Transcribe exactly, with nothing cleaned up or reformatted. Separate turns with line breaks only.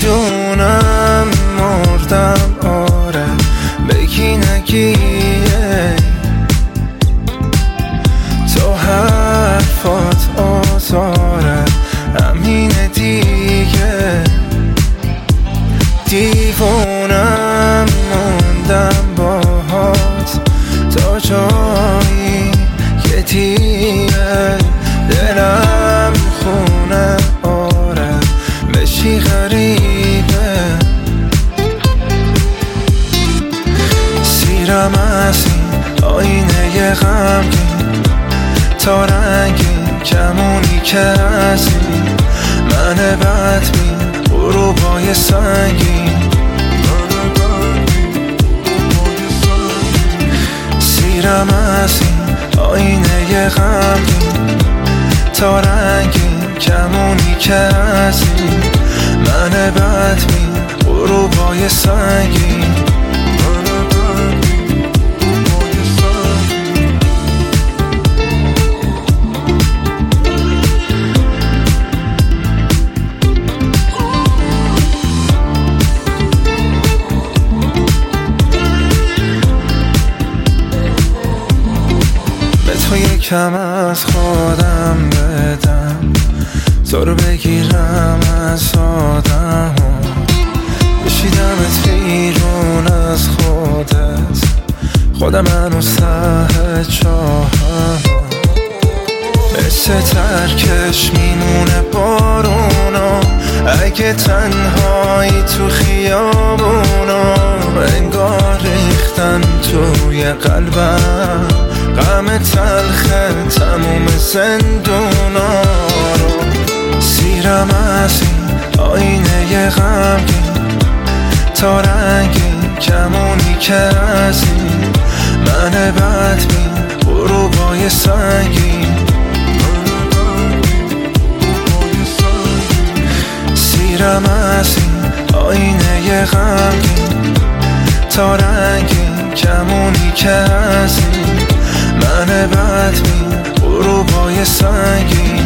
میدونم مردم، آره بگی نگی تو حرفات آزاره، همینه دیگه. دیوونم موندم باهات تا جایی که دیگه دلم خونه، آره بشی غریبه. سیرم از این آینه غمگین تا رنگین کمونی که از این من بدبین غروبای سنگین. سیرم از این آینه غمگین تا رنگین کمونی که از این من بدبین غروبای سنگین. تو یکم از خودم بدم، تو رو بگیرم از آدم، بشیدمت بیرون از خودت، خودم هنوز ته چاهم. مثل ترکش میمونه بارونا اگه تنهایی تو خیابونا، انگار ریختن توی قلبم غم تلخه تموم زندونا رو. سیرم از این آینه غمگین تا رنگین کمونی که از این من بدبین غروبای سنگین. سیرم از این آینه غمگین تا رنگین کمونی که از این من بدبین غروبای سنگین.